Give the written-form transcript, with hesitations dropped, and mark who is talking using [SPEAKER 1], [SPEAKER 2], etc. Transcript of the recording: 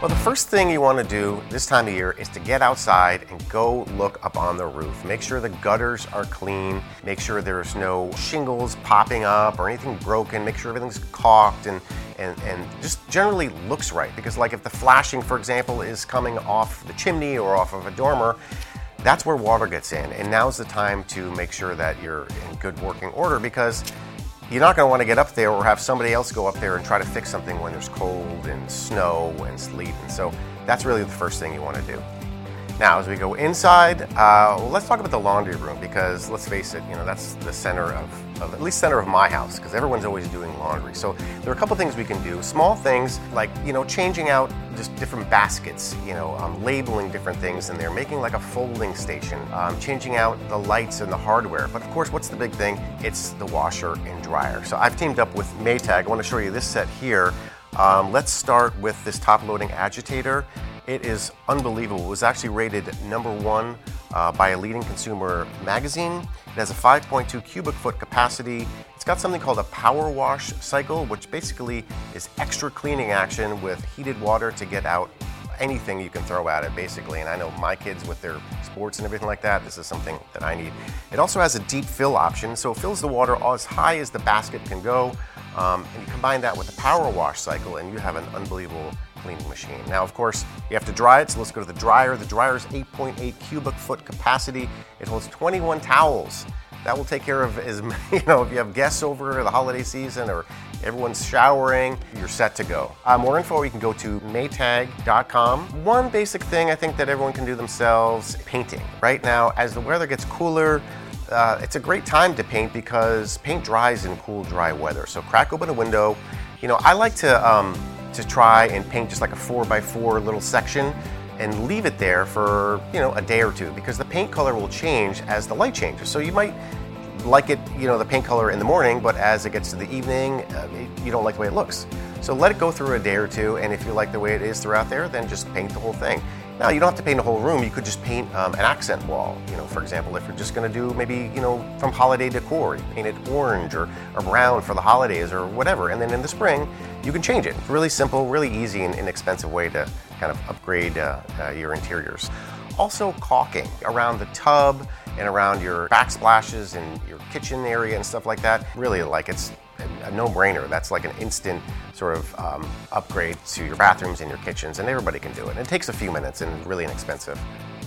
[SPEAKER 1] Well, the first thing you want to do this time of year is to get outside and go look up on the roof. Make sure the gutters are clean. Make sure there's no shingles popping up or anything broken. Make sure everything's caulked and just generally looks right. Because like if the flashing, for example, is coming off the chimney or off of a dormer, that's where water gets in. And now's the time to make sure that you're in good working order, because you're not going to want to get up there or have somebody else go up there and try to fix something when there's cold and snow and sleet. And so that's really the first thing you want to do. Now, as we go inside, let's talk about the laundry room, because let's face it, that's the center of at least center of my house, because everyone's always doing laundry. So there are a couple things we can do. Small things like, changing out just different baskets, labeling different things in there, making like a folding station, changing out the lights and the hardware. But of course, what's the big thing? It's the washer and dryer. So I've teamed up with Maytag. I want to show you this set here. Let's start with this top-loading agitator. It is unbelievable. It was actually rated #1 by a leading consumer magazine. It has a 5.2 cubic foot capacity. It's got something called a power wash cycle, which basically is extra cleaning action with heated water to get out anything you can throw at it, basically. And I know my kids with their sports and everything like that, this is something that I need. It also has a deep fill option, so it fills the water as high as the basket can go. And you combine that with the power wash cycle, and you have an unbelievable cleaning machine. Now, of course, you have to dry it, so let's go to the dryer. The dryer is 8.8 cubic foot capacity. It holds 21 towels. That will take care of as if you have guests over the holiday season or everyone's showering, you're set to go. More info, you can go to maytag.com. One basic thing I think that everyone can do themselves, painting. Right now, as the weather gets cooler, it's a great time to paint because paint dries in cool, dry weather. So crack open a window. I like to try and paint just like a 4x4 little section and leave it there for a day or two, because the paint color will change as the light changes. So you might like it, the paint color in the morning, but as it gets to the evening, you don't like the way it looks. So let it go through a day or two, and if you like the way it is throughout there, then just paint the whole thing. Now, you don't have to paint a whole room. You could just paint an accent wall. For example, if you're just going to do maybe, from holiday decor, you paint it orange or brown for the holidays or whatever. And then in the spring, you can change it. It's really simple, really easy and inexpensive way to kind of upgrade your interiors. Also, caulking around the tub and around your backsplashes and your kitchen area and stuff like that. Really, it's a no-brainer. That's like an instant sort of upgrade to your bathrooms and your kitchens, and everybody can do it. It takes a few minutes and really inexpensive.